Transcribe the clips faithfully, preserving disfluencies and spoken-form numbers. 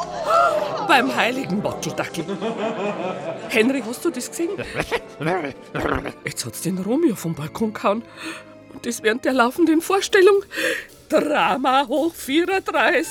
Beim heiligen Motteldackel. Henry, hast du das gesehen? Jetzt hat's den Romeo vom Balkon gehauen. Und das während der laufenden Vorstellung. Drama hoch vierunddreißig.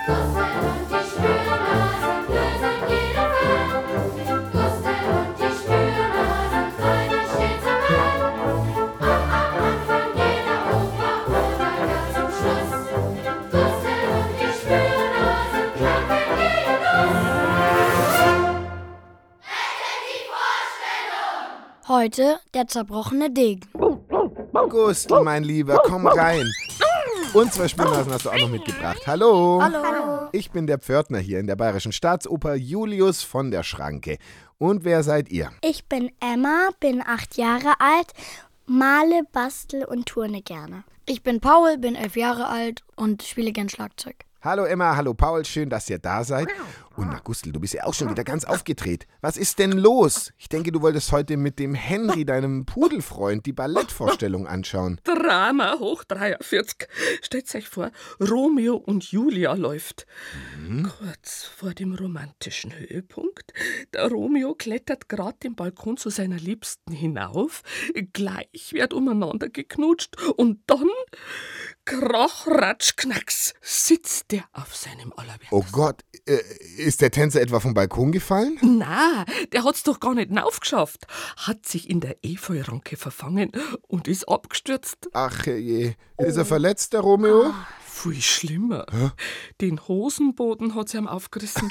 Heute der zerbrochene Degen. Gustl, mein Lieber, komm rein. Und zwei Spielnasen hast du auch noch mitgebracht. Hallo. Hallo. Ich bin der Pförtner hier in der Bayerischen Staatsoper, Julius von der Schranke. Und wer seid ihr? Ich bin Emma, bin acht Jahre alt, male, bastel und turne gerne. Ich bin Paul, bin elf Jahre alt und spiele gern Schlagzeug. Hallo Emma, hallo Paul, schön, dass ihr da seid. Und na Gustl, du bist ja auch schon wieder ganz aufgedreht. Was ist denn los? Ich denke, du wolltest heute mit dem Henry, deinem Pudelfreund, die Ballettvorstellung anschauen. Drama hoch dreiundvierzig. Stellt euch vor, Romeo und Julia läuft. Mhm. Kurz vor dem romantischen Höhepunkt. Der Romeo klettert gerade den Balkon zu seiner Liebsten hinauf. Gleich wird umeinander geknutscht und dann, krach, ratsch, knacks, sitzt der auf seinem Allerwertesten. Oh Gott, äh, ist der Tänzer etwa vom Balkon gefallen? Na, der hat's doch gar nicht hinaufgeschafft. Hat sich in der Efeuranke verfangen und ist abgestürzt. Ach je, ist er verletzt, der Romeo? Ah, viel schlimmer. Hä? Den Hosenboden hat sie ihm aufgerissen.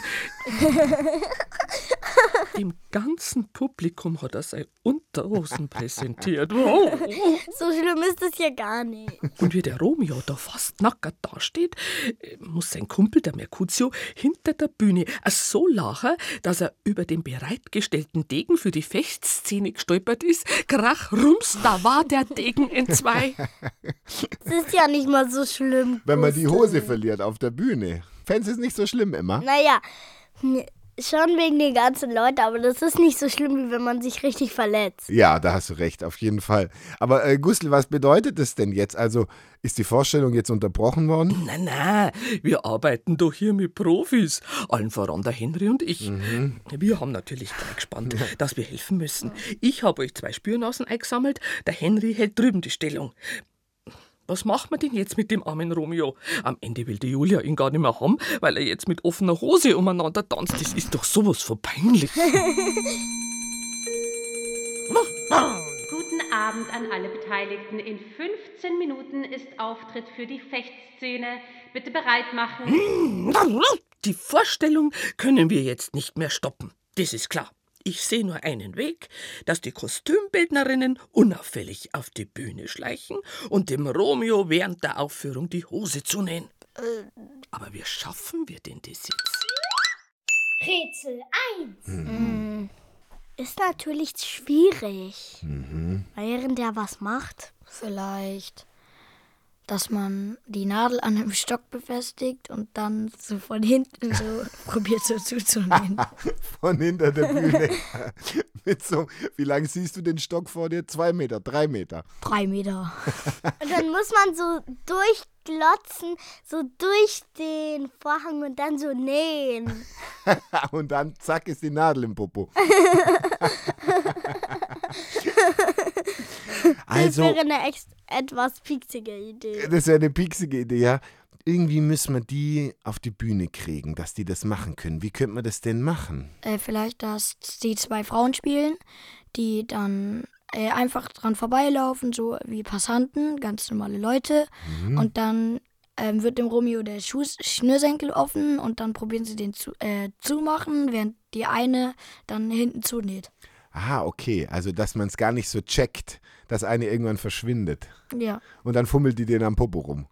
Dem ganzen Publikum hat er seine Unterhosen präsentiert. Wow. So schlimm ist es ja gar nicht. Und wie der Romeo da fast nackert dasteht, muss sein Kumpel, der Mercutio, hinter der Bühne so lachen, dass er über den bereitgestellten Degen für die Fechtszene gestolpert ist. Krach, rums, da war der Degen in zwei. Es ist ja nicht mal so schlimm. Wenn man die Hose verliert auf der Bühne. Fändest du es nicht so schlimm, Emma? Naja, schon wegen den ganzen Leuten, aber das ist nicht so schlimm, wie wenn man sich richtig verletzt. Ja, da hast du recht, auf jeden Fall. Aber äh, Gustl, was bedeutet das denn jetzt? Also, ist die Vorstellung jetzt unterbrochen worden? Na, na, wir arbeiten doch hier mit Profis. Allen voran der Henry und ich. Mhm. Wir haben natürlich gleich gespannt, ja, dass wir helfen müssen. Ich habe euch zwei Spürnasen eingesammelt, der Henry hält drüben die Stellung. Was macht man denn jetzt mit dem armen Romeo? Am Ende will die Julia ihn gar nicht mehr haben, weil er jetzt mit offener Hose umeinander tanzt. Das ist doch sowas von peinlich. Guten Abend an alle Beteiligten. In fünfzehn Minuten ist Auftritt für die Fechtszene. Bitte bereit machen. Die Vorstellung können wir jetzt nicht mehr stoppen. Das ist klar. Ich sehe nur einen Weg, dass die Kostümbildnerinnen unauffällig auf die Bühne schleichen und dem Romeo während der Aufführung die Hose zunähen. Äh. Aber wie schaffen wir denn das jetzt? Rätsel eins. Mhm. Ist natürlich schwierig. Mhm. Während er was macht. Vielleicht, dass man die Nadel an einem Stock befestigt und dann so von hinten so probiert so zuzunähen. Von hinter der Bühne. Mit so, wie lang siehst du den Stock vor dir? Zwei Meter, drei Meter? Drei Meter. Und dann muss man so durchglotzen, so durch den Vorhang und dann so nähen. Und dann zack ist die Nadel im Popo. Also, das wäre eine ex- etwas pieksige Idee. Das wäre eine pieksige Idee, ja. Irgendwie müssen wir die auf die Bühne kriegen, dass die das machen können. Wie könnte man das denn machen? Äh, vielleicht, dass die zwei Frauen spielen, die dann äh, einfach dran vorbeilaufen, so wie Passanten, ganz normale Leute. Mhm. Und dann ähm, wird dem Romeo der Schuh- Schnürsenkel offen und dann probieren sie den zu, äh, zumachen, während die eine dann hinten zunäht. Aha, okay. Also, dass man es gar nicht so checkt, dass eine irgendwann verschwindet. Ja. Und dann fummelt die den am Popo rum.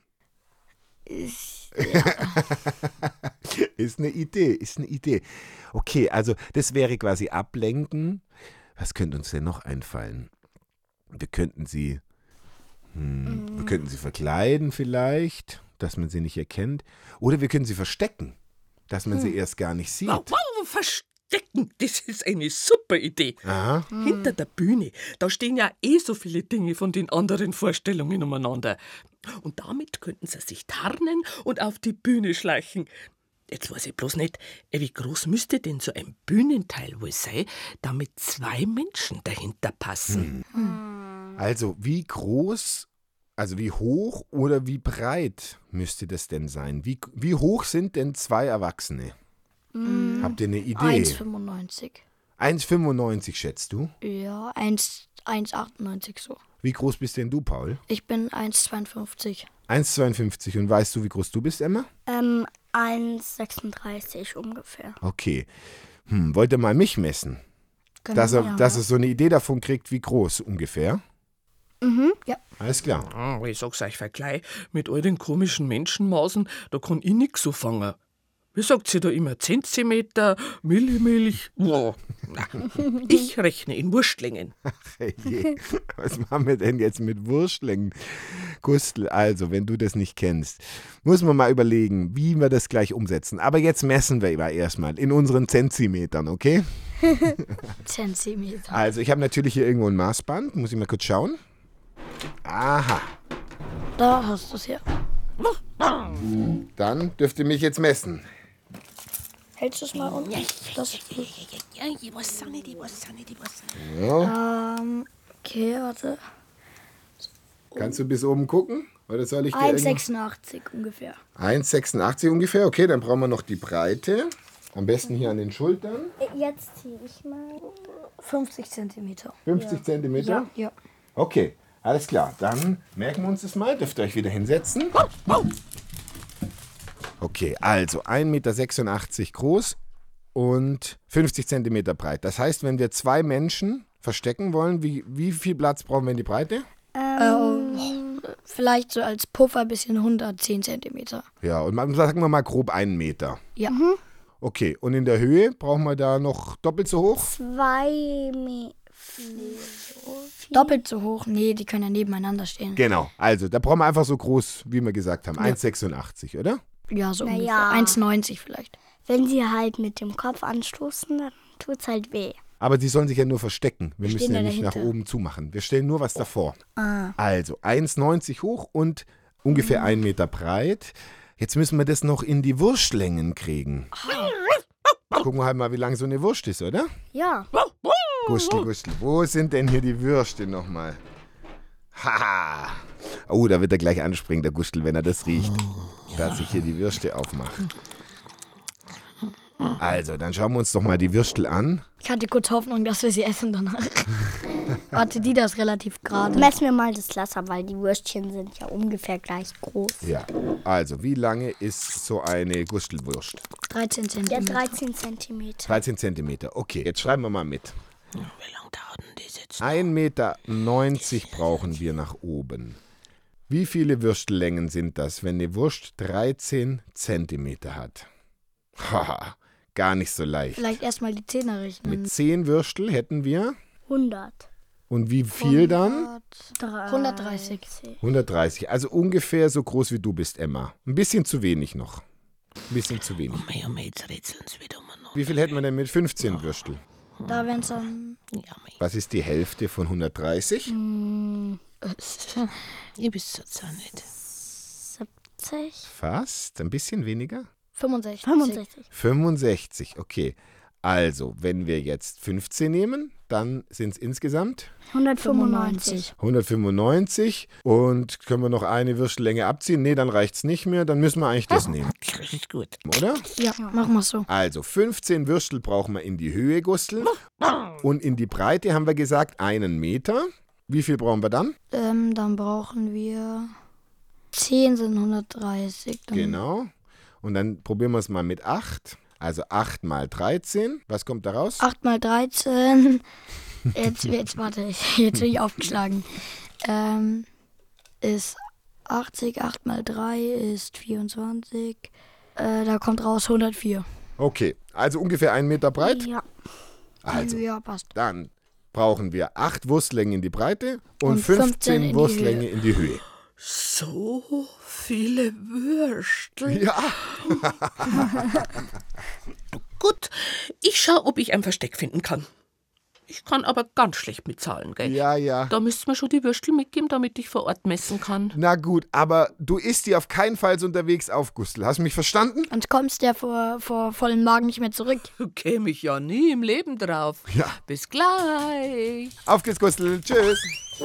Ich, ja. Ist eine Idee, ist eine Idee. Okay, also das wäre quasi ablenken. Was könnte uns denn noch einfallen? Wir könnten sie, hm, mm. wir könnten sie verkleiden vielleicht, dass man sie nicht erkennt. Oder wir können sie verstecken, dass man hm. sie erst gar nicht sieht. Wow, wow, verstecken. Das ist eine super Idee. Aha. Hinter der Bühne, da stehen ja eh so viele Dinge von den anderen Vorstellungen umeinander. Und damit könnten sie sich tarnen und auf die Bühne schleichen. Jetzt weiß ich bloß nicht, äh, wie groß müsste denn so ein Bühnenteil wohl sein, damit zwei Menschen dahinter passen? Also wie groß, also wie hoch oder wie breit müsste das denn sein? Wie, wie hoch sind denn zwei Erwachsene? Habt ihr eine Idee? eins Komma fünfundneunzig. eins Komma fünfundneunzig schätzt du? Ja, eins Komma achtundneunzig so. Wie groß bist denn du, Paul? Ich bin eins Komma zweiundfünfzig. eins Komma zweiundfünfzig. Und weißt du, wie groß du bist, Emma? Ähm, eins Komma sechsunddreißig ungefähr. Okay. Hm, wollt ihr mal mich messen? Genau, Dass er, ja. dass er so eine Idee davon kriegt, wie groß ungefähr? Mhm. Ja. Alles klar. Ah, ich sag's euch gleich, mit all den komischen Menschenmaßen, da kann ich nix so fangen. Wie sagt sie da immer? Zentimeter, Millimilch? Wow. Na, ich rechne in Wurstlängen. Hey, je. Was machen wir denn jetzt mit Wurstlängen? Gustl, also, wenn du das nicht kennst, muss man mal überlegen, wie wir das gleich umsetzen. Aber jetzt messen wir aber erstmal in unseren Zentimetern, okay? Zentimeter. Also, ich habe natürlich hier irgendwo ein Maßband. Muss ich mal kurz schauen. Aha. Da hast du es ja. Dann dürft ihr mich jetzt messen. Hältst du es mal unten? Das Ja, ich weiß auch nicht, ich weiß auch nicht, ich weiß auch nicht. Ja. ähm, okay, warte. Kannst du bis oben gucken? Oder soll ich dir eins Komma irgendwo- sechsundachtzig ungefähr. eins Komma sechsundachtzig ungefähr. Okay, dann brauchen wir noch die Breite. Am besten hier an den Schultern. Jetzt ziehe ich mal. fünfzig Zentimeter. fünfzig Zentimeter? Ja. Okay, alles klar. Dann merken wir uns das mal. Dürft ihr euch wieder hinsetzen. Okay, also ein Komma sechsundachtzig Meter groß und fünfzig Zentimeter breit. Das heißt, wenn wir zwei Menschen verstecken wollen, wie, wie viel Platz brauchen wir in die Breite? Ähm, vielleicht so als Puffer ein bisschen hundertzehn Zentimeter. Ja, und mal- sagen wir mal grob einen Meter. Ja. Okay, und in der Höhe brauchen wir da noch doppelt so hoch? Zwei Meter. Doppelt so hoch? Nee, die können ja nebeneinander stehen. Genau, also da brauchen wir einfach so groß, wie wir gesagt haben, eins Komma sechsundachtzig, oder? Ja, so Na ungefähr. ja. eins Komma neunzig vielleicht. Wenn sie halt mit dem Kopf anstoßen, dann tut's halt weh. Aber die sollen sich ja nur verstecken. Wir Wir müssen stehen ja ja nicht nach dahinter. oben zumachen. Wir stellen nur was davor. Ah. Also eins Komma neunzig hoch und ungefähr ein Meter breit. Jetzt müssen wir das noch in die Wurstlängen kriegen. Gucken wir halt mal, wie lang so eine Wurst ist, oder? Ja. Gustl, Gustl, wo sind denn hier die Würste nochmal? Haha. Oh, da wird er gleich anspringen, der Gustl, wenn er das riecht. Dass ich hier die Würste aufmache. Also, dann schauen wir uns doch mal die Würstel an. Ich hatte kurz Hoffnung, dass wir sie essen danach. Warte, die das relativ gerade. Messen wir mal das Laster, weil die Würstchen sind ja ungefähr gleich groß. Ja, also, wie lange ist so eine Gustelwurst? dreizehn Ja, Zentimeter. dreizehn Zentimeter. dreizehn Zentimeter. Okay, jetzt schreiben wir mal mit. Wie lange dauert denn das jetzt? ein Meter neunzig brauchen wir nach oben. Wie viele Würstellängen sind das, wenn eine Wurst dreizehn Zentimeter hat? Haha, gar nicht so leicht. Vielleicht erstmal die Zähne rechnen. Mit zehn Würstel hätten wir. hundert. Und wie viel dann? hundertdreißig. hundertdreißig. Also ungefähr so groß wie du bist, Emma. Ein bisschen zu wenig noch. Ein bisschen zu wenig. Mei, oh mei, jetzt rätseln sie wieder mal noch. Wie viel hätten wir denn mit fünfzehn Würstel? Da wären es dann. Ja, mei, Was ist die Hälfte von hundertdreißig? ich weiß es auch nicht. siebzig. Fast. Ein bisschen weniger? fünfundsechzig. fünfundsechzig. fünfundsechzig, okay. Also, wenn wir jetzt fünfzehn nehmen, dann sind es insgesamt hundertfünfundneunzig. hundertfünfundneunzig. Und können wir noch eine Würstellänge abziehen? Nee, dann reicht es nicht mehr. Dann müssen wir eigentlich das nehmen, Das ist gut. oder? Ja, machen wir so. Also, fünfzehn Würstel brauchen wir in die Höhe, Gustl. Und in die Breite haben wir gesagt, einen Meter. Wie viel brauchen wir dann? Ähm, dann brauchen wir. zehn sind hundertdreißig. Dann Genau. Und dann probieren wir es mal mit acht. Also acht mal dreizehn. Was kommt da raus? acht mal dreizehn. Jetzt, jetzt warte, jetzt bin ich aufgeschlagen. Ähm, ist achtzig, acht mal drei ist vierundzwanzig. Äh, da kommt raus hundertvier. Okay, also ungefähr einen Meter breit. Ja. Also, Ja, passt. dann brauchen wir acht Wurstlängen in die Breite und, Und fünfzehn fünfzehn in die Wurstlänge in die Höhe. So viele Würstel. Ja, Gut, ich schau, ob ich ein Versteck finden kann. Ich kann aber ganz schlecht mit Zahlen, gell? Ja, ja. Da müsst mir schon die Würstel mitgeben, damit ich vor Ort messen kann. Na gut, aber du isst die auf keinen Fall so unterwegs auf, Gustl. Hast du mich verstanden? Sonst kommst du ja vor, vor vollem Magen nicht mehr zurück. Käme ich ja nie im Leben drauf. Ja. Bis gleich. Auf geht's, Gustl. Tschüss.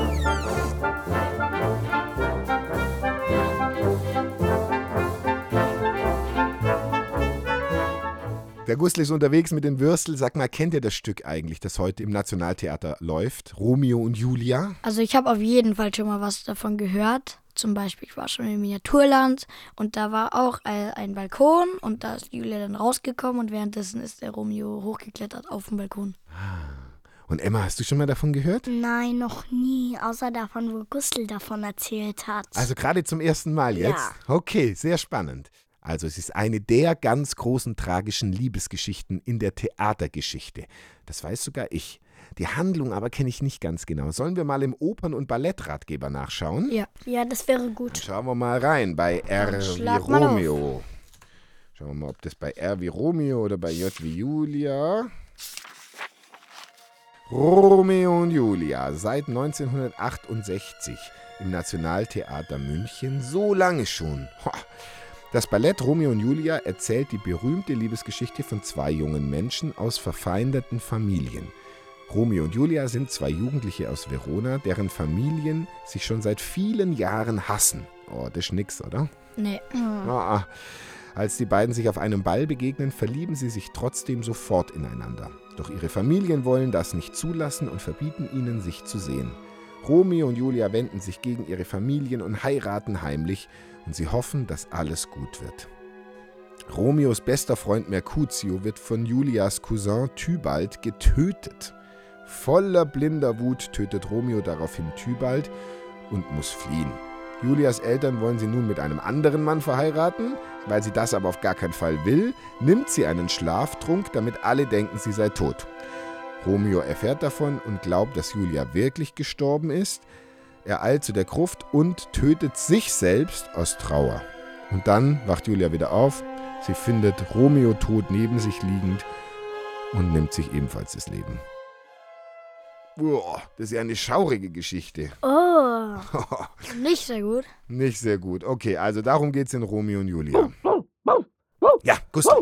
Der Gustl ist unterwegs mit den Würstel. Sag mal, kennt ihr das Stück eigentlich, das heute im Nationaltheater läuft? Romeo und Julia? Also ich habe auf jeden Fall schon mal was davon gehört. Zum Beispiel, ich war schon im Miniaturland und da war auch äh, ein Balkon und da ist Julia dann rausgekommen und währenddessen ist der Romeo hochgeklettert auf den Balkon. Und Emma, hast du schon mal davon gehört? Nein, noch nie, außer davon, wo Gustl davon erzählt hat. Also gerade zum ersten Mal jetzt? Ja. Okay, sehr spannend. Also es ist eine der ganz großen tragischen Liebesgeschichten in der Theatergeschichte. Das weiß sogar ich. Die Handlung aber kenne ich nicht ganz genau. Sollen wir mal im Opern- und Ballettratgeber nachschauen? Ja. Ja, das wäre gut. Schauen wir mal rein bei R wie schlag mal auf. Romeo. Schauen wir mal, ob das bei R wie Romeo oder bei J wie Julia. Romeo und Julia, seit neunzehnhundertachtundsechzig im Nationaltheater München. So lange schon. Ho. Das Ballett Romeo und Julia erzählt die berühmte Liebesgeschichte von zwei jungen Menschen aus verfeindeten Familien. Romeo und Julia sind zwei Jugendliche aus Verona, deren Familien sich schon seit vielen Jahren hassen. Oh, das ist nix, oder? Nee. Ah, ah. Als die beiden sich auf einem Ball begegnen, verlieben sie sich trotzdem sofort ineinander. Doch ihre Familien wollen das nicht zulassen und verbieten ihnen, sich zu sehen. Romeo und Julia wenden sich gegen ihre Familien und heiraten heimlich und sie hoffen, dass alles gut wird. Romeos bester Freund Mercutio wird von Julias Cousin Tybalt getötet. Voller blinder Wut tötet Romeo daraufhin Tybalt und muss fliehen. Julias Eltern wollen sie nun mit einem anderen Mann verheiraten. Weil sie das aber auf gar keinen Fall will, nimmt sie einen Schlaftrunk, damit alle denken, sie sei tot. Romeo erfährt davon und glaubt, dass Julia wirklich gestorben ist. Er eilt zu der Gruft und tötet sich selbst aus Trauer. Und dann wacht Julia wieder auf. Sie findet Romeo tot neben sich liegend und nimmt sich ebenfalls das Leben. Boah, das ist ja eine schaurige Geschichte. Oh. Nicht sehr gut. Nicht sehr gut. Okay, also darum geht's in Romeo und Julia. Ja, Gustl.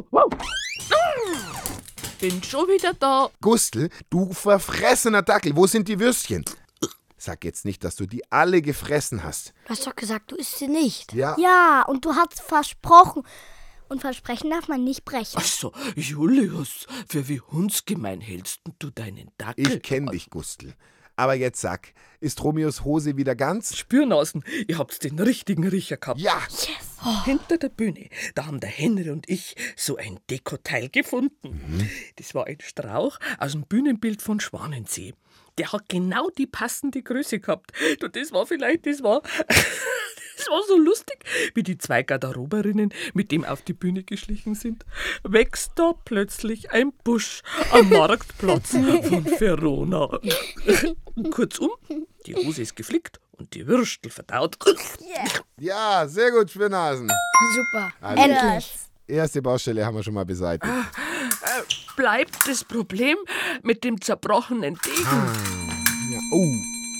Bin schon wieder da. Gustl, du verfressener Dackel, wo sind die Würstchen? Sag jetzt nicht, dass du die alle gefressen hast. Du hast doch gesagt, du isst sie nicht. Ja. Ja, und du hast versprochen. Und Versprechen darf man nicht brechen. Ach so, Julius, für wie hundsgemein hältst du deinen Dackel? Ich kenn dich, Gustl. Aber jetzt sag, ist Romeos Hose wieder ganz? Spürnasen, ihr habt den richtigen Riecher gehabt. Ja. Hinter der Bühne, da haben der Henry und ich so ein Dekoteil gefunden. Mhm. Das war ein Strauch aus dem Bühnenbild von Schwanensee. Der hat genau die passende Größe gehabt. Du, das war vielleicht, das war... Das war so lustig, wie die zwei Garderoberinnen mit dem auf die Bühne geschlichen sind. Wächst da plötzlich ein Busch am Marktplatz von Verona. Kurzum, die Hose ist geflickt und die Würstel verdaut. Ja, sehr gut, Spürnasen. Super. Also, Endlich. erste Baustelle haben wir schon mal beseitigt. Bleibt das Problem mit dem zerbrochenen Degen. Ja. Oh.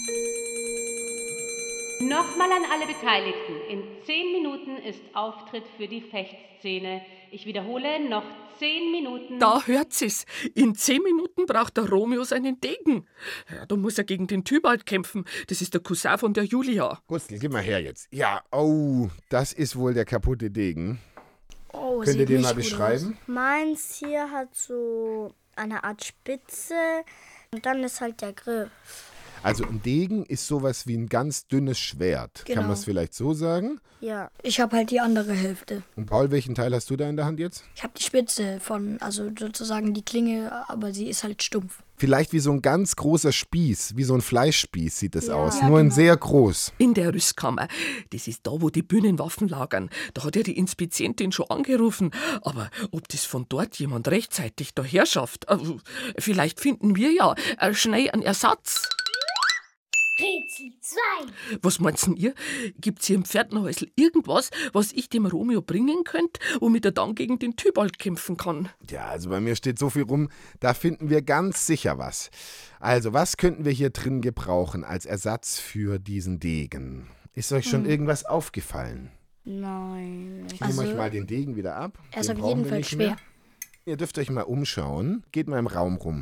Nochmal an alle Beteiligten. In zehn Minuten ist Auftritt für die Fechtszene. Ich wiederhole, noch zehn Minuten. Da hört sie's. In zehn Minuten braucht der Romeo seinen Degen. Ja, da muss er gegen den Tybalt kämpfen. Das ist der Cousin von der Julia. Gustl, gib mal her jetzt. Ja, oh, das ist wohl der kaputte Degen. Oh, Könnt ihr sieht den nicht mal gut beschreiben? Meins hier hat so eine Art Spitze und dann ist halt der Griff. Also ein Degen ist sowas wie ein ganz dünnes Schwert. Genau. Kann man es vielleicht so sagen? Ja. aus. Ich habe halt die andere Hälfte. Und Paul, welchen Teil hast du da in der Hand jetzt? Ich habe die Spitze von, also sozusagen die Klinge, aber sie ist halt stumpf. Vielleicht wie so ein ganz großer Spieß, wie so ein Fleischspieß sieht das Ja. aus, Ja, nur in genau. sehr groß. In der Rüstkammer. Das ist da, wo die Bühnenwaffen lagern. Da hat ja die Inspizientin schon angerufen. Aber ob das von dort jemand rechtzeitig daher schafft, äh, vielleicht finden wir ja äh, schnell einen Ersatz. Rätsel zwei. Was meinst denn ihr? Gibt's hier im Pferdnerhäusl irgendwas, was ich dem Romeo bringen könnte, womit er dann gegen den Tybalt kämpfen kann? Ja, also bei mir steht so viel rum, da finden wir ganz sicher was. Also, was könnten wir hier drin gebrauchen als Ersatz für diesen Degen? Ist euch schon Hm. irgendwas aufgefallen? Nein. Ich nehme euch mal den Degen wieder ab. Er ist Den auf brauchen jeden wir Fall nicht schwer. mehr. Ihr dürft euch mal umschauen. Geht mal im Raum rum.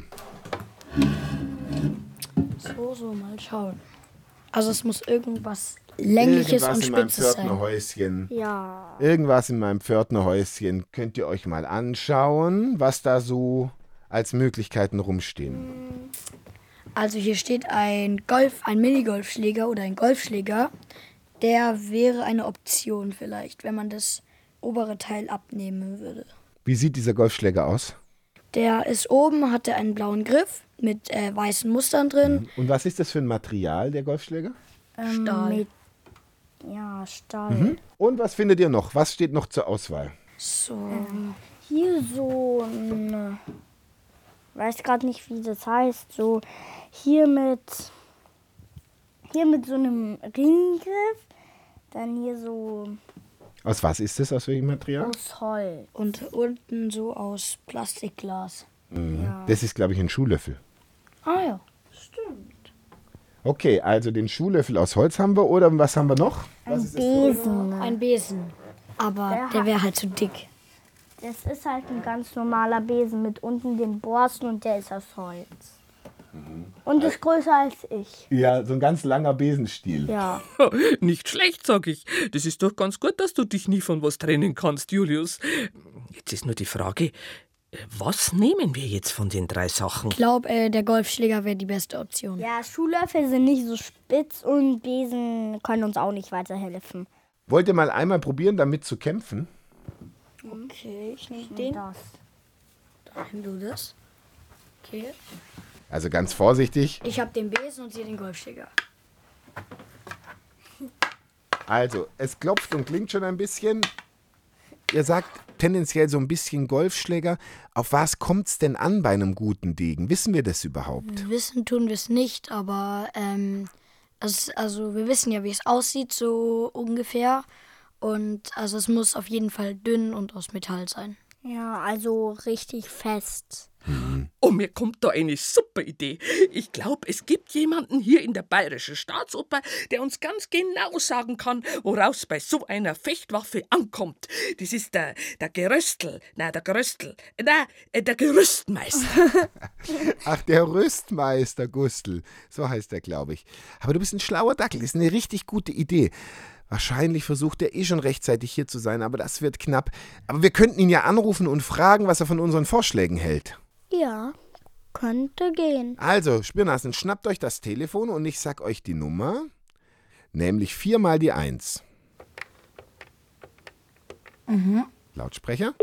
So, so, mal schauen. Also es muss irgendwas Längliches Irgendwas und in meinem Spitzes sein. Pförtnerhäuschen. Ja. Irgendwas in meinem Pförtnerhäuschen könnt ihr euch mal anschauen, was da so als Möglichkeiten rumstehen. Also hier steht ein Golf, ein Minigolfschläger oder ein Golfschläger. Der wäre eine Option vielleicht, wenn man das obere Teil abnehmen würde. Wie sieht dieser Golfschläger aus? Der ist oben, hat er einen blauen Griff mit äh, weißen Mustern drin. Und was ist das für ein Material, der Golfschläger? Ähm, Stahl. Mit, ja, Stahl. Mhm. Und was findet ihr noch? Was steht noch zur Auswahl? So. Hier so ein, weiß gerade nicht, wie das heißt, so hier mit, hier mit so einem Ringgriff, dann hier so Aus was ist das? Aus welchem Material? aus Holz. Und unten so aus Plastikglas. Das ist, glaube ich, ein Schuhlöffel. Ah ja. Okay, also den Schuhlöffel aus Holz haben wir. Oder was haben wir noch? Ein Besen. Ein Besen. Aber Der der hat- wäre halt zu dick. Das ist halt ein ganz normaler Besen mit unten den Borsten und der ist aus Holz. Und ist größer als ich. Ja, so ein ganz langer Besenstiel. Ja. Nicht schlecht, sag ich. Das ist doch ganz gut, dass du dich nie von was trennen kannst, Julius. Jetzt ist nur die Frage, was nehmen wir jetzt von den drei Sachen? Ich glaube, äh, der Golfschläger wäre die beste Option. Ja, Schuhlöffel sind nicht so spitz und Besen können uns auch nicht weiterhelfen. Wollt ihr mal einmal probieren, damit zu kämpfen? Okay, ich nehme Und den. das. Nimm du das. Okay. Also ganz vorsichtig. Ich habe den Besen und sie den Golfschläger. Also, es klopft und klingt schon ein bisschen. Ihr sagt tendenziell so ein bisschen Golfschläger. Auf was kommt's denn an bei einem guten Degen? Wissen wir das überhaupt? Wissen tun wir es nicht, aber ähm, es, also wir wissen ja, wie es aussieht, so ungefähr. Und also es muss auf jeden Fall dünn und aus Metall sein. Ja, also richtig fest. Oh, mir kommt da eine super Idee. Ich glaube, es gibt jemanden hier in der Bayerischen Staatsoper, der uns ganz genau sagen kann, woraus bei so einer Fechtwaffe ankommt. Das ist der, der Geröstl, na der Geröstl, na, äh, der Gerüstmeister. Ach, der Rüstmeister Gustl. So heißt er, glaube ich. Aber du bist ein schlauer Dackel. Das ist eine richtig gute Idee. Wahrscheinlich versucht er eh schon rechtzeitig hier zu sein, aber das wird knapp. Aber wir könnten ihn ja anrufen und fragen, was er von unseren Vorschlägen hält. Ja, könnte gehen. Also, Spürnasen, schnappt euch das Telefon und ich sag euch die Nummer. Nämlich viermal die Eins. Mhm. Lautsprecher.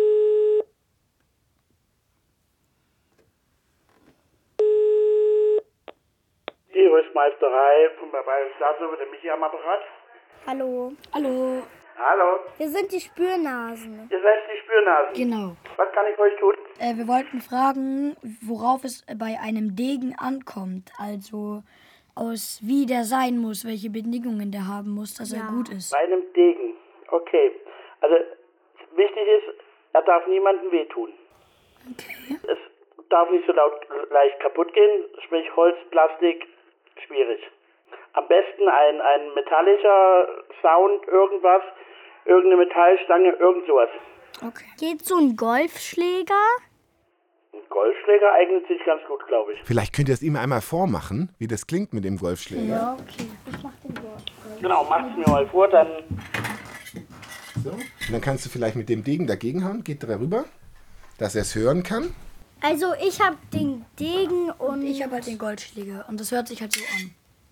Die Rüstmeisterei von der Bayerischen Staatsoper, der Michi am Apparat. Hallo. Hallo. Hallo, Wir sind die Spürnasen. ihr seid die Spürnasen. Genau. Was kann ich euch tun? Äh, wir wollten fragen, worauf es bei einem Degen ankommt. Also aus wie der sein muss, welche Bedingungen der haben muss, dass er gut ist. Bei einem Degen. Okay. Also, wichtig ist, er darf niemandem wehtun. Okay. Es darf nicht so laut leicht kaputt gehen, sprich Holz, Plastik, schwierig. Am besten ein, ein metallischer Sound, irgendwas, irgendeine Metallstange, irgend sowas. Okay. Geht so ein Golfschläger? Ein Golfschläger eignet sich ganz gut, glaube ich. Vielleicht könnt ihr es ihm einmal vormachen, wie das klingt mit dem Golfschläger. Ja, okay. Ich mach den Golfschläger. Genau, macht's mir mal vor, dann So. Und dann kannst du vielleicht mit dem Degen dagegen hauen. Geht darüber, dass er es hören kann. Also ich hab den Degen und... Ich habe halt den Golfschläger und das hört sich halt so an.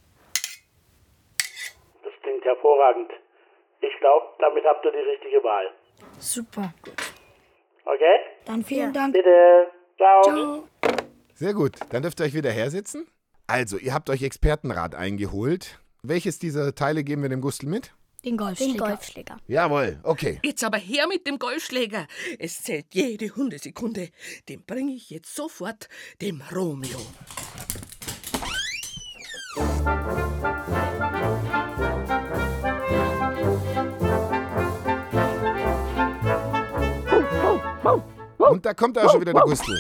das klingt hervorragend. Ich glaube, damit habt ihr die richtige Wahl. Super. Okay? Dann vielen Dank. Bitte. Ciao. Ciao. Sehr gut, dann dürft ihr euch wieder hersitzen. Also, ihr habt euch Expertenrat eingeholt. Welches dieser Teile geben wir dem Gustl mit? Den Golfschläger. Den Golfschläger. Jawohl, okay. Jetzt aber her mit dem Golfschläger. Es zählt jede Hundesekunde. Den bringe ich jetzt sofort dem Romeo. Und da kommt auch schon wieder der Gustl.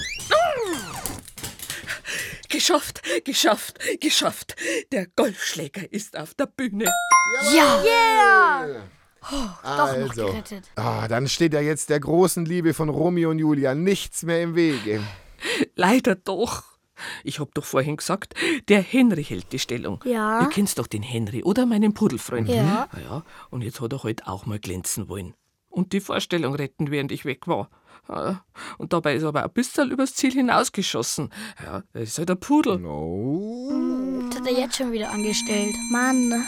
Geschafft, geschafft, geschafft. Der Golfschläger ist auf der Bühne. Ja! Yeah! Doch noch Also, gerettet. ah, dann steht ja jetzt der großen Liebe von Romeo und Julia nichts mehr im Wege. Leider doch. Ich hab doch vorhin gesagt, der Henry hält die Stellung. Ja. Ihr kennt doch den Henry, oder? Meinen Pudelfreund. Ja. Na ja, und jetzt hat er halt auch mal glänzen wollen. Und die Vorstellung retten, während ich weg war. Ja, und dabei ist er aber ein bisschen übers Ziel hinausgeschossen. Ja, er ist halt ein Pudel. No. Das hat er jetzt schon wieder angestellt. Mann.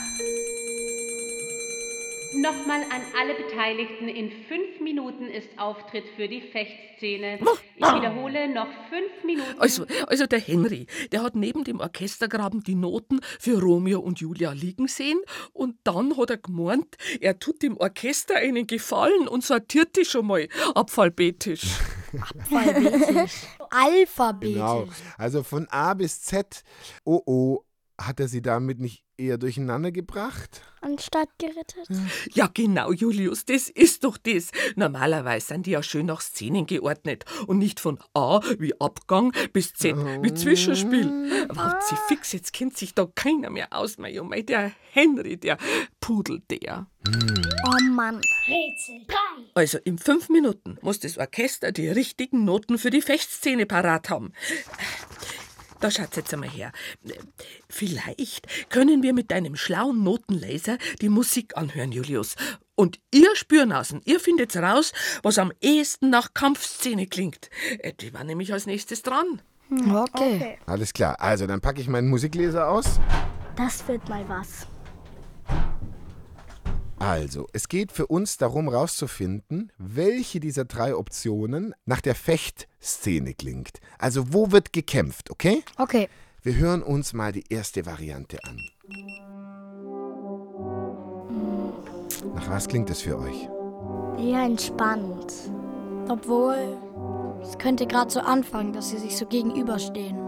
Nochmal an alle Beteiligten, in fünf Minuten ist Auftritt für die Fechtszene. Ich wiederhole, noch fünf Minuten. Also, also der Henry, der hat neben dem Orchestergraben die Noten für Romeo und Julia liegen sehen und dann hat er gemeint, er tut dem Orchester einen Gefallen und sortiert die schon mal alphabetisch. Alphabetisch. Alphabetisch. Genau. Also von A bis Z. Oh oh, hat er sie damit nicht eher durcheinander gebracht? Anstatt gerettet. Ja genau, Julius, das ist doch das. Normalerweise sind die ja schön nach Szenen geordnet und nicht von A wie Abgang bis Z wie Zwischenspiel. Wart sie fix, jetzt kennt sich da keiner mehr aus, mein Junge. Der Henry, der Pudel, der. Oh Mann. Rätsel drei. Also in fünf Minuten muss das Orchester die richtigen Noten für die Fechtszene parat haben. Da schaut's jetzt einmal her. Vielleicht können wir mit deinem schlauen Notenlaser die Musik anhören, Julius. Und ihr Spürnasen, ihr findet's raus, was am ehesten nach Kampfszene klingt. Die war nämlich als nächstes dran. Okay. Alles klar. Also, dann packe ich meinen Musikleser aus. Das wird mal was. Also, es geht für uns darum, rauszufinden, welche dieser drei Optionen nach der Fechtszene klingt. Also, wo wird gekämpft, okay? Okay. Wir hören uns mal die erste Variante an. Nach was klingt es für euch? Eher entspannt. Obwohl, es könnte gerade so anfangen, dass sie sich so gegenüberstehen.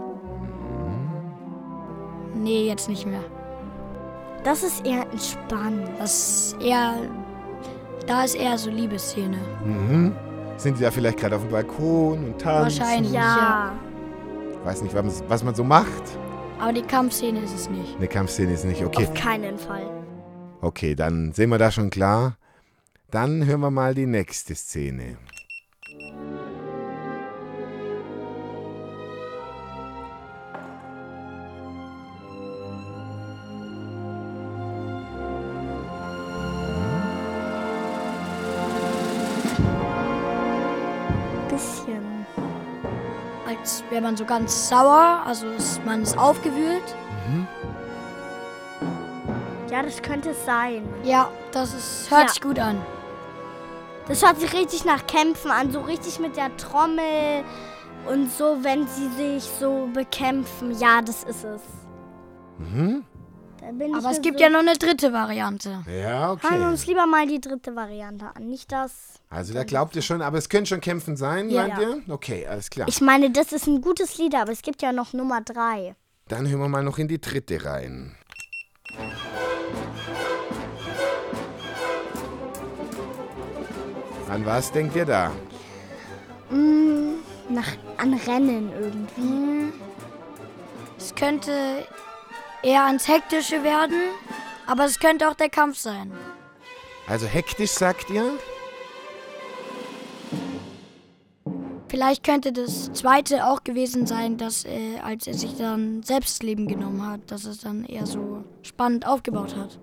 Nee, jetzt nicht mehr. Das ist eher entspannt. Das ist eher. Da ist eher so Liebesszene. Mhm. Sind sie da vielleicht gerade auf dem Balkon und tanzen? Wahrscheinlich. Ja. Weiß nicht, was man, was man so macht. Aber die Kampfszene ist es nicht. Eine Kampfszene ist nicht okay. Auf keinen Fall. Okay, dann sehen wir da schon klar. Dann hören wir mal die nächste Szene. Bisschen. Als wäre man so ganz sauer, also ist, man ist aufgewühlt. Ja, das könnte es sein. Ja, das ist, hört Ja. sich gut an. Das hört sich richtig nach Kämpfen an. So richtig mit der Trommel und so, wenn sie sich so bekämpfen. Ja, das ist es. Mhm. Da bin Aber ich es mir gibt so ja noch eine dritte Variante. Ja, Hören wir okay. uns lieber mal die dritte Variante an. Nicht das. Also da glaubt ihr schon, aber es können schon Kämpfen sein, Ja. meint ihr? Okay, alles klar. Ich meine, das ist ein gutes Lied, aber es gibt ja noch Nummer drei. Dann hören wir mal noch in die dritte rein. An was denkt ihr da? Mm, nach, an Rennen irgendwie. Es könnte eher ans Hektische werden, aber es könnte auch der Kampf sein. Also hektisch, sagt ihr? Vielleicht könnte das zweite auch gewesen sein, dass äh, als er sich dann selbst das Leben genommen hat, dass es dann eher so spannend aufgebaut hat.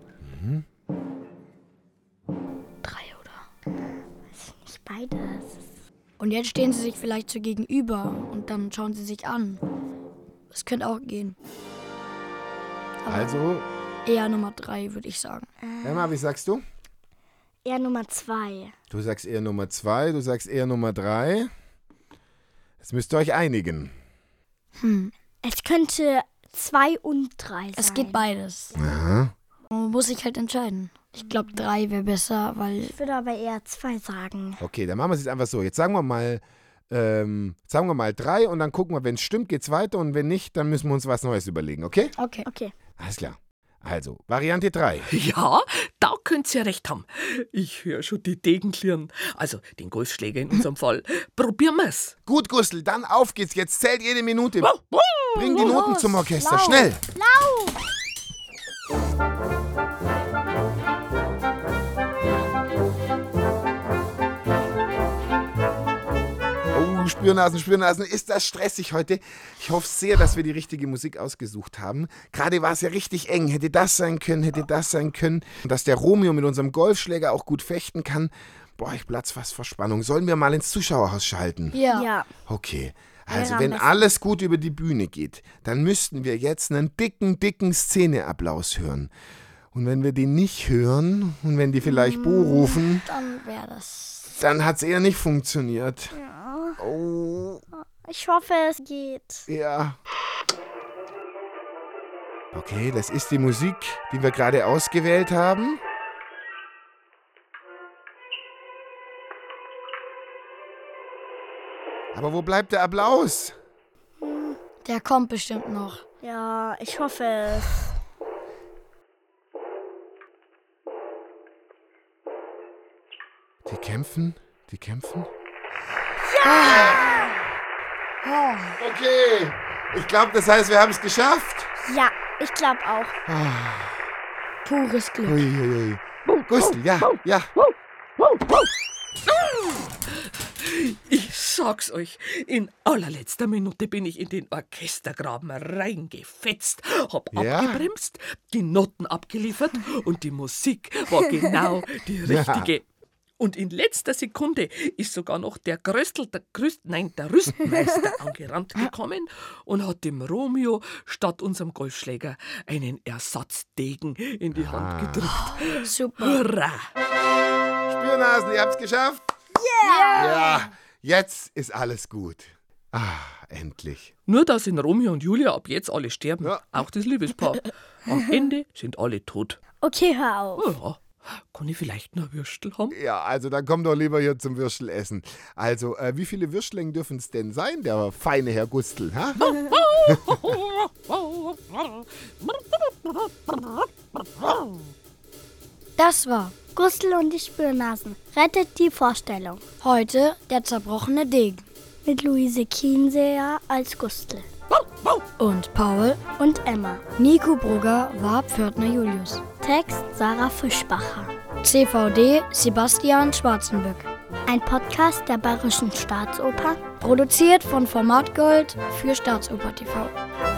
Drei oder? Nicht beides. Und jetzt stehen sie sich vielleicht so gegenüber und dann schauen sie sich an. Das könnte auch gehen. Also, Eher Nummer drei, würde ich sagen. Emma, wie sagst du? Eher Nummer zwei. Du sagst eher Nummer zwei, du sagst eher Nummer drei. Jetzt müsst ihr euch einigen. Hm. Es könnte zwei und drei sein. Es geht beides. Aha. Man muss sich halt entscheiden. Ich glaube, drei wäre besser, weil Ich würde aber eher zwei sagen. Okay, dann machen wir es jetzt einfach so. Jetzt sagen wir mal, ähm, sagen wir mal drei und dann gucken wir, wenn es stimmt, geht's weiter und wenn nicht, dann müssen wir uns was Neues überlegen, okay? okay. Okay. Alles klar. Also, Variante drei. Ja, da könnt ihr recht haben. Ich höre schon die Degen klirren. Also den Golfschläger in unserem Fall. Probieren wir's. Gut, Gustl, dann auf geht's. Jetzt zählt jede Minute. Bring die Noten Los, zum Orchester. lauf, Schnell. Lauf! Oh, Spürnasen, Spürnasen, ist das stressig heute? Ich hoffe sehr, dass wir die richtige Musik ausgesucht haben. Gerade war es ja richtig eng. Hätte das sein können, hätte das sein können. Und dass der Romeo mit unserem Golfschläger auch gut fechten kann. Boah, ich platz fast vor Spannung. Sollen wir mal ins Zuschauerhaus schalten? Ja. Ja. Okay. Also, am wenn besten. alles gut über die Bühne geht, dann müssten wir jetzt einen dicken, dicken Szeneapplaus hören. Und wenn wir den nicht hören und wenn die vielleicht Bo rufen, Dann wäre das. dann hat's eher nicht funktioniert. Ja. Oh, Ich hoffe, es geht. ja. Okay, das ist die Musik, die wir gerade ausgewählt haben. Aber wo bleibt der Applaus? Der kommt bestimmt noch. Ja, ich hoffe es. Die kämpfen, die kämpfen. Okay, ich glaube, das heißt, wir haben es geschafft. Ja, ich glaube auch. Pures Glück. Uiuiui. Gustl, ja, ja. Ich sag's euch, in allerletzter Minute bin ich in den Orchestergraben reingefetzt, hab Ja? abgebremst, die Noten abgeliefert und die Musik war genau die richtige. Und in letzter Sekunde ist sogar noch der Gröstel, der Grüst, nein, der Rüstmeister angerannt gekommen und hat dem Romeo statt unserem Golfschläger einen Ersatzdegen in die Hand gedrückt. Super. Hurra! Spürnasen, ihr habt's geschafft? Yeah! Ja, jetzt ist alles gut. Ah, endlich. Nur, dass in Romeo und Julia ab jetzt alle sterben, Ja. auch das Liebespaar. Am Ende sind alle tot. Okay, hör auf. Oh ja, kann ich vielleicht noch Würstel haben? Ja, also dann komm doch lieber hier zum Würstelessen. Also, äh, wie viele Würstlingen dürfen es denn sein, der feine Herr Gustl? Ha? Das war Gustl und die Spürnasen. Rettet die Vorstellung. heute der zerbrochene Degen. Mit Luise Kienseer als Gustl. Und Paul. Und Emma. Nico Brugger war Pförtner Julius. Text Sarah Fischbacher. C V D Sebastian Schwarzenböck. Ein Podcast der Bayerischen Staatsoper. Produziert von Format Gold für Staatsoper T V.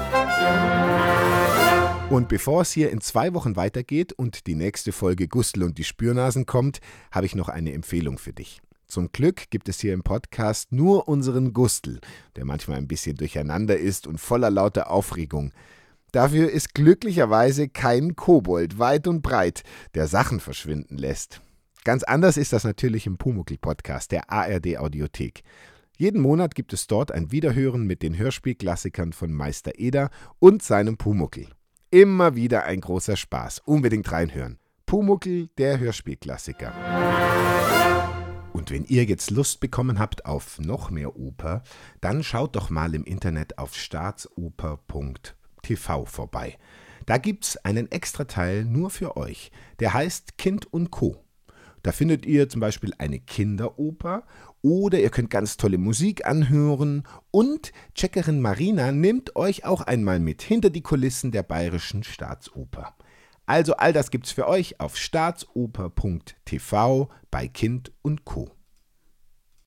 Und bevor es hier in zwei Wochen weitergeht und die nächste Folge Gustl und die Spürnasen kommt, habe ich noch eine Empfehlung für dich. Zum Glück gibt es hier im Podcast nur unseren Gustl, der manchmal ein bisschen durcheinander ist und voller lauter Aufregung. Dafür ist glücklicherweise kein Kobold weit und breit, der Sachen verschwinden lässt. Ganz anders ist das natürlich im Pumuckl-Podcast der A R D-Audiothek. Jeden Monat gibt es dort ein Wiederhören mit den Hörspielklassikern von Meister Eder und seinem Pumuckl. Immer wieder ein großer Spaß. Unbedingt reinhören. Pumuckl, der Hörspielklassiker. Und wenn ihr jetzt Lust bekommen habt auf noch mehr Oper, dann schaut doch mal im Internet auf staatsoper punkt t v vorbei. Da gibt's einen extra Teil nur für euch. Der heißt Kind und Co. Da findet ihr zum Beispiel eine Kinderoper oder ihr könnt ganz tolle Musik anhören und Checkerin Marina nimmt euch auch einmal mit hinter die Kulissen der Bayerischen Staatsoper. Also all das gibt's für euch auf staatsoper punkt t v bei Kind und Co.